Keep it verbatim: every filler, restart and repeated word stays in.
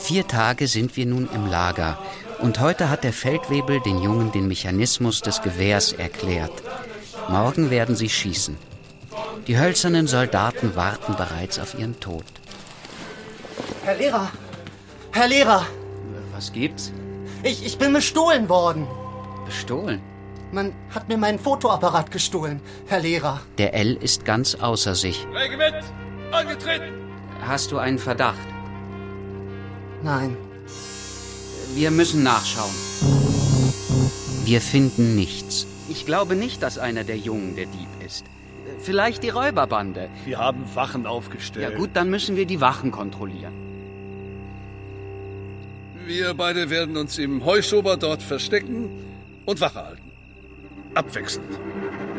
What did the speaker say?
Vier Tage sind wir nun im Lager. Und heute hat der Feldwebel den Jungen den Mechanismus des Gewehrs erklärt. Morgen werden sie schießen. Die hölzernen Soldaten warten bereits auf ihren Tod. Herr Lehrer! Herr Lehrer! Was gibt's? Ich, ich bin bestohlen worden. Bestohlen? Man hat mir meinen Fotoapparat gestohlen, Herr Lehrer. Der L ist ganz außer sich. Regiment, angetreten! Hast du einen Verdacht? Nein. Wir müssen nachschauen. Wir finden nichts. Ich glaube nicht, dass einer der Jungen der Dieb ist. Vielleicht die Räuberbande. Wir haben Wachen aufgestellt. Ja gut, dann müssen wir die Wachen kontrollieren. Wir beide werden uns im Heuschober dort verstecken und Wache halten. Abwechselnd.